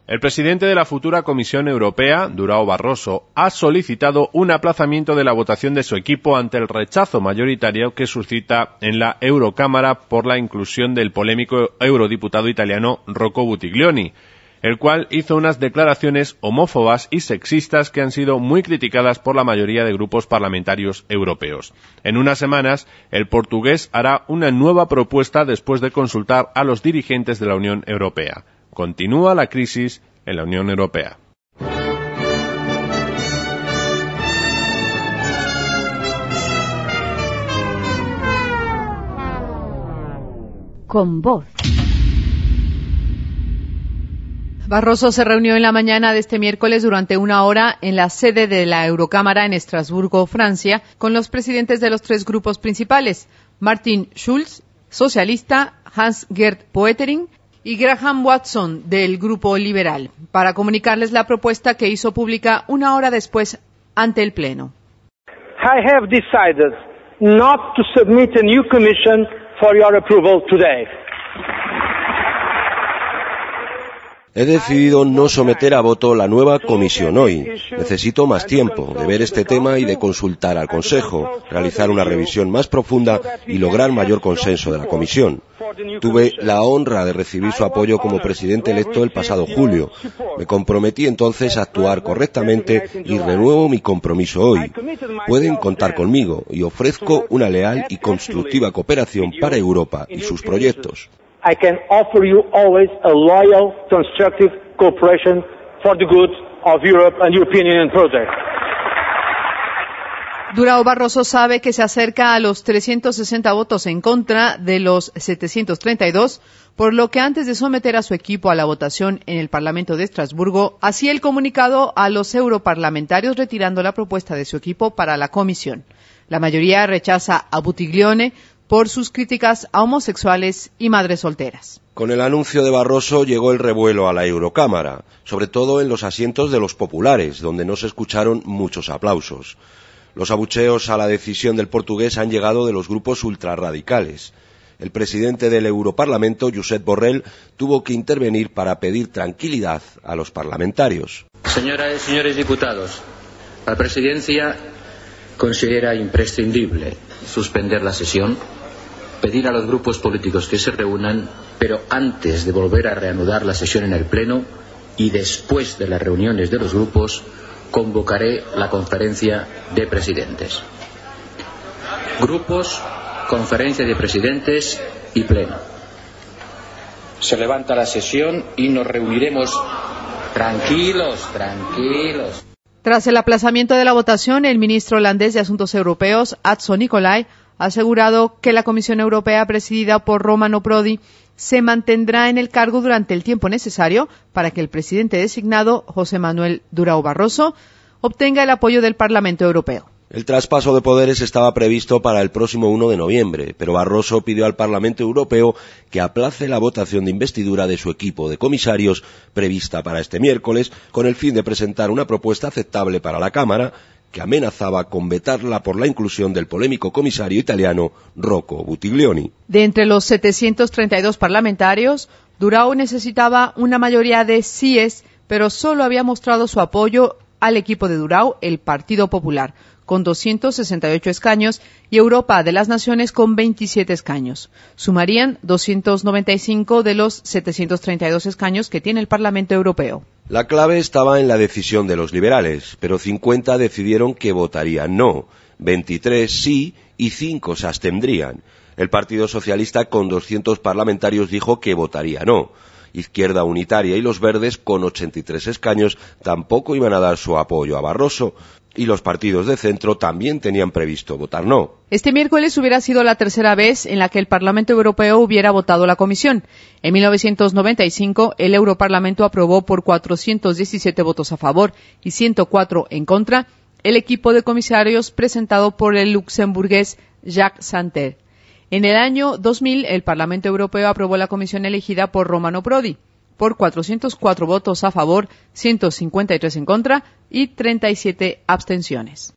El presidente de la futura Comisión Europea, Durão Barroso, ha solicitado un aplazamiento de la votación de su equipo ante el rechazo mayoritario que suscita en la Eurocámara por la inclusión del polémico eurodiputado italiano Rocco Buttiglione, el cual hizo unas declaraciones homófobas y sexistas que han sido muy criticadas por la mayoría de grupos parlamentarios europeos. En unas semanas, el portugués hará una nueva propuesta después de consultar a los dirigentes de la Unión Europea. Continúa la crisis en la Unión Europea. Con voz. Barroso se reunió en la mañana de este miércoles durante una hora en la sede de la Eurocámara en Estrasburgo, Francia, con los presidentes de los tres grupos principales, Martin Schulz, socialista, Hans-Gert Pöttering y Graham Watson, del Grupo Liberal, para comunicarles la propuesta que hizo pública una hora después ante el Pleno. I have decided not to submit a new commission for your approval today. He decidido no someter a voto la nueva comisión hoy. Necesito más tiempo de ver este tema y de consultar al Consejo, realizar una revisión más profunda y lograr mayor consenso de la comisión. Tuve la honra de recibir su apoyo como presidente electo el pasado julio. Me comprometí entonces a actuar correctamente y renuevo mi compromiso hoy. Pueden contar conmigo y ofrezco una leal y constructiva cooperación para Europa y sus proyectos. I can offer you always a loyal, constructive cooperation for the good of Europe and European Union project. Durão Barroso sabe que se acerca a los 360 votos en contra de los 732, por lo que antes de someter a su equipo a la votación en el Parlamento de Estrasburgo, hacía el comunicado a los europarlamentarios retirando la propuesta de su equipo para la comisión. La mayoría rechaza a Buttiglione por sus críticas a homosexuales y madres solteras. Con el anuncio de Barroso llegó el revuelo a la Eurocámara, sobre todo en los asientos de los populares, donde no se escucharon muchos aplausos. Los abucheos a la decisión del portugués han llegado de los grupos ultrarradicales. El presidente del Europarlamento, Josep Borrell, tuvo que intervenir para pedir tranquilidad a los parlamentarios. Señoras y señores diputados, la presidencia considera imprescindible suspender la sesión, pedir a los grupos políticos que se reúnan, pero antes de volver a reanudar la sesión en el Pleno y después de las reuniones de los grupos, convocaré la conferencia de presidentes. Grupos, conferencia de presidentes y Pleno. Se levanta la sesión y nos reuniremos tranquilos. Tras el aplazamiento de la votación, el ministro holandés de Asuntos Europeos, Adzo Nicolai, ha asegurado que la Comisión Europea, presidida por Romano Prodi, se mantendrá en el cargo durante el tiempo necesario para que el presidente designado, José Manuel Durão Barroso, obtenga el apoyo del Parlamento Europeo. El traspaso de poderes estaba previsto para el próximo 1 de noviembre, pero Barroso pidió al Parlamento Europeo que aplace la votación de investidura de su equipo de comisarios prevista para este miércoles, con el fin de presentar una propuesta aceptable para la Cámara, que amenazaba con vetarla por la inclusión del polémico comisario italiano Rocco Buttiglione. De entre los 732 parlamentarios, Durão necesitaba una mayoría de síes, pero solo había mostrado su apoyo al equipo de Durão, el Partido Popular, con 268 escaños, y Europa de las Naciones con 27 escaños. Sumarían 295 de los 732 escaños que tiene el Parlamento Europeo. La clave estaba en la decisión de los liberales, pero 50 decidieron que votarían no, 23 sí y 5 se abstendrían. El Partido Socialista, con 200 parlamentarios, dijo que votaría no. Izquierda Unitaria y los Verdes, con 83 escaños, tampoco iban a dar su apoyo a Barroso, y los partidos de centro también tenían previsto votar no. Este miércoles hubiera sido la tercera vez en la que el Parlamento Europeo hubiera votado la Comisión. En 1995, el Europarlamento aprobó por 417 votos a favor y 104 en contra el equipo de comisarios presentado por el luxemburgués Jacques Santer. En el año 2000, el Parlamento Europeo aprobó la comisión elegida por Romano Prodi, por 404 votos a favor, 153 en contra y 37 abstenciones.